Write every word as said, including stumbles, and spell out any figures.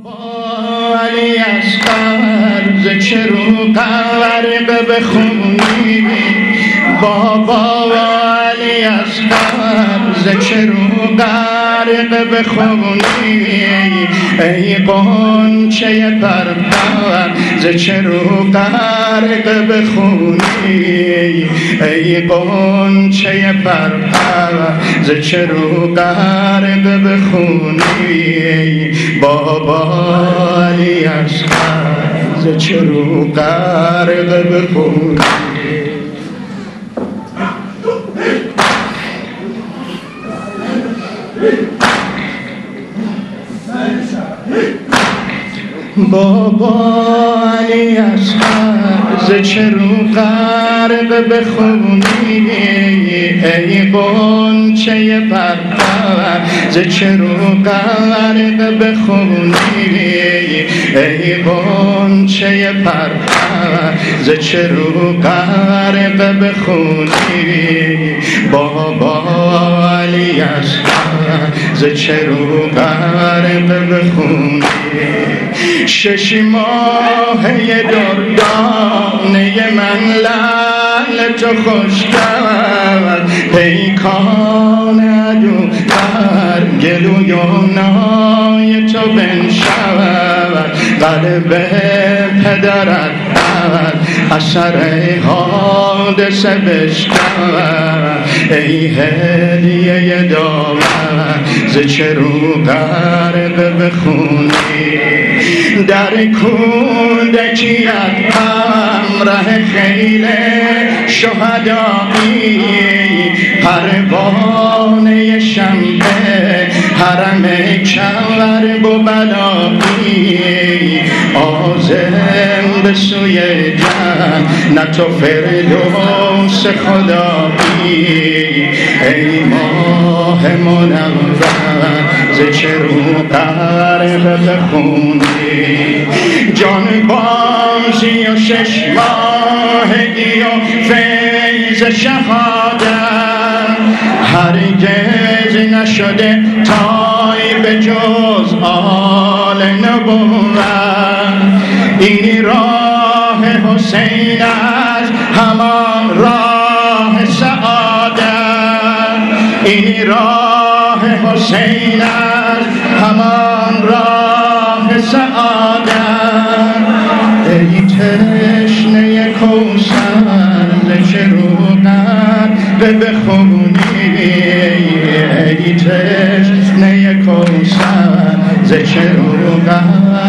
علی اصغر ز چه رو غرق بخونی بابا علی اصغر ز چه رو غرق بخونی ای غنچه پرپر ز چه رو غرق بخونی ای غنچه پرپر ز چه رو غرق بخونی بابا علی اصغر ز چه رو غرق بخونی بابا علی اصغر ز چه رو غرق بخونی ای غنچه پرپر ز چه رو غرق بخونی ای غنچه پرپر ز چه رو غرق بخونی بابا علی اصغر ز چه رو غرق بخونی شش ماهه دردانه من لعل تو خوش کرد پیکاند و بر گلوی تو بنشود قلب پدرت اثر حادثه بشکند ای هدیه داور ز چه رو غرق بخونی در کودکیت همراه خیل شهدایی پروانه شمع حرم کرب و بلایی عازم به سوی جنت و فردوس خدایی ای ماه منور ز چه رو غرق بخونی جان بازی و شش ماهگی و فیض شهادت هرگز نشده تای به جز آل نبوت این راه حسین از همان راه سعادت این راه حسین از همان راه سعادت ای تشنه کوثر ز چه رو غرق بخونی ای تشنه کوثر ز چه رو غرق